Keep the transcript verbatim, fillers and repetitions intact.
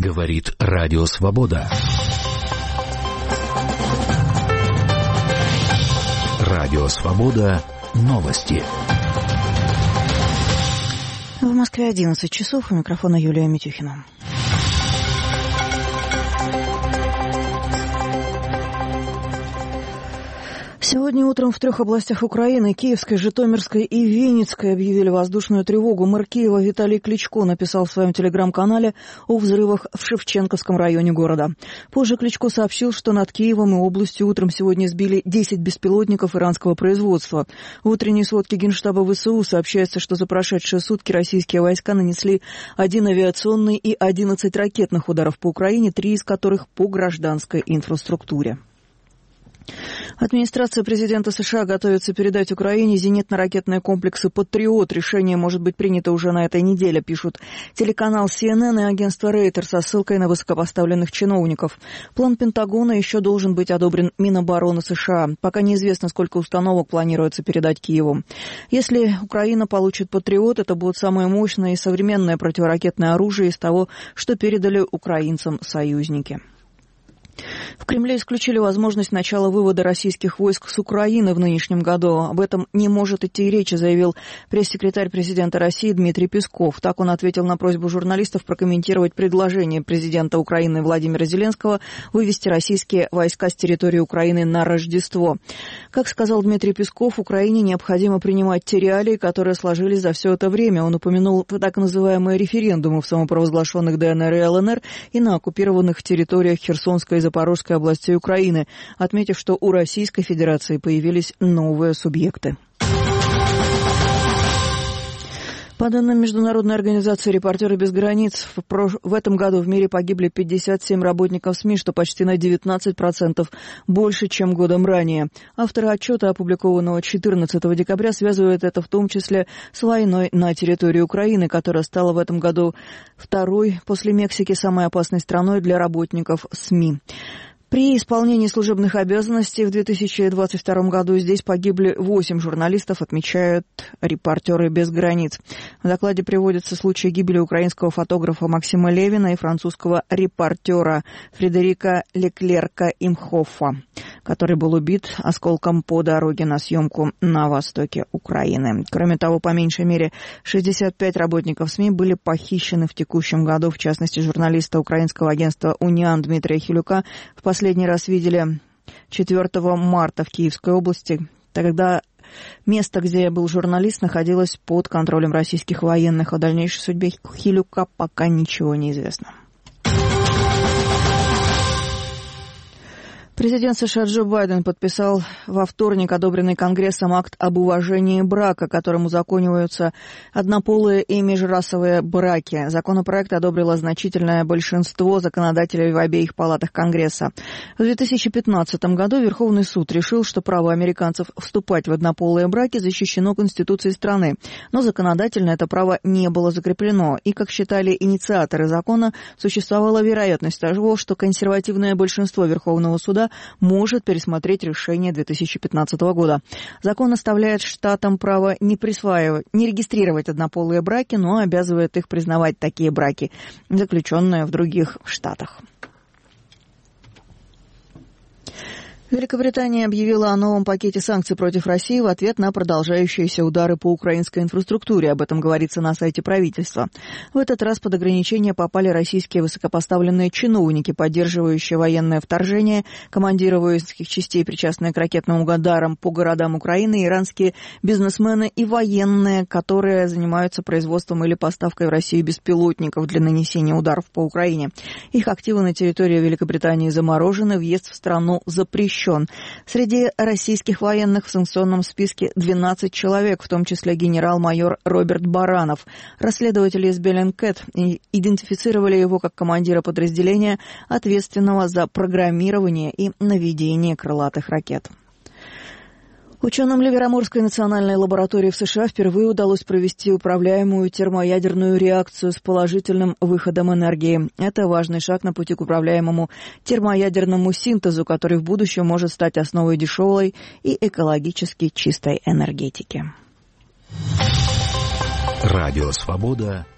Говорит Радио Свобода. Радио Свобода. Новости. В Москве одиннадцать часов. У микрофона Юлия Митюхина. Сегодня утром в трех областях Украины, Киевской, Житомирской и Винницкой, объявили воздушную тревогу. Мэр Киева Виталий Кличко написал в своем телеграм-канале о взрывах в Шевченковском районе города. Позже Кличко сообщил, что над Киевом и областью утром сегодня сбили десять беспилотников иранского производства. В утренней сводке Генштаба ВСУ сообщается, что за прошедшие сутки российские войска нанесли один авиационный и одиннадцать ракетных ударов по Украине, три из которых по гражданской инфраструктуре. Администрация президента США готовится передать Украине зенитно-ракетные комплексы «Патриот». Решение может быть принято уже на этой неделе, пишут телеканал си эн эн и агентство Рейтер со ссылкой на высокопоставленных чиновников. План Пентагона еще должен быть одобрен Минобороны США. Пока неизвестно, сколько установок планируется передать Киеву. Если Украина получит «Патриот», это будет самое мощное и современное противоракетное оружие из того, что передали украинцам союзники. В Кремле исключили возможность начала вывода российских войск с Украины в нынешнем году. Об этом не может идти и речи, заявил пресс-секретарь президента России Дмитрий Песков. Так он ответил на просьбу журналистов прокомментировать предложение президента Украины Владимира Зеленского вывести российские войска с территории Украины на Рождество. Как сказал Дмитрий Песков, Украине необходимо принимать те реалии, которые сложились за все это время. Он упомянул так называемые референдумы в самопровозглашенных дэ эн эр и эл эн эр и на оккупированных территориях Херсонской и Запорожской областей Украины, отметив, что у Российской Федерации появились новые субъекты. По данным Международной организации «Репортеры без границ», в, прош... в этом году в мире погибли пятьдесят семь работников СМИ, что почти на девятнадцать процентов больше, чем годом ранее. Авторы отчета, опубликованного четырнадцатого декабря, связывают это в том числе с войной на территории Украины, которая стала в этом году второй после Мексики самой опасной страной для работников СМИ. При исполнении служебных обязанностей в две тысячи двадцать втором году здесь погибли восемь журналистов, отмечают «Репортеры без границ». В докладе приводятся случаи гибели украинского фотографа Максима Левина и французского репортера Фредерика Леклерка-Имхоффа, который был убит осколком по дороге на съемку на востоке Украины. Кроме того, по меньшей мере шестьдесят пять работников СМИ были похищены в текущем году. В частности, журналиста украинского агентства «Униан» Дмитрия Хилюка в последний раз видели четвёртого марта в Киевской области. Тогда место, где был журналист, находилось под контролем российских военных. О дальнейшей судьбе Хилюка пока ничего не известно. Президент США Джо Байден подписал во вторник одобренный Конгрессом акт об уважении брака, которым узакониваются однополые и межрасовые браки. Законопроект одобрило значительное большинство законодателей в обеих палатах Конгресса. В две тысячи пятнадцатом году Верховный суд решил, что право американцев вступать в однополые браки защищено Конституцией страны. Но законодательно это право не было закреплено. И, как считали инициаторы закона, существовала вероятность того, что консервативное большинство Верховного суда может пересмотреть решение две тысячи пятнадцатого года. Закон оставляет штатам право не присваивать, не регистрировать однополые браки, но обязывает их признавать такие браки, заключенные в других штатах. Великобритания объявила о новом пакете санкций против России в ответ на продолжающиеся удары по украинской инфраструктуре. Об этом говорится на сайте правительства. В этот раз под ограничения попали российские высокопоставленные чиновники, поддерживающие военное вторжение, командиры воинских частей, причастные к ракетным ударам по городам Украины, иранские бизнесмены и военные, которые занимаются производством или поставкой в Россию беспилотников для нанесения ударов по Украине. Их активы на территории Великобритании заморожены, въезд в страну запрещен. Среди российских военных в санкционном списке двенадцать человек, в том числе генерал-майор Роберт Баранов. Расследователи из Bellingcat идентифицировали его как командира подразделения, ответственного за программирование и наведение крылатых ракет. Ученым Ливерморской национальной лаборатории в США впервые удалось провести управляемую термоядерную реакцию с положительным выходом энергии. Это важный шаг на пути к управляемому термоядерному синтезу, который в будущем может стать основой дешевой и экологически чистой энергетики. Радио Свобода.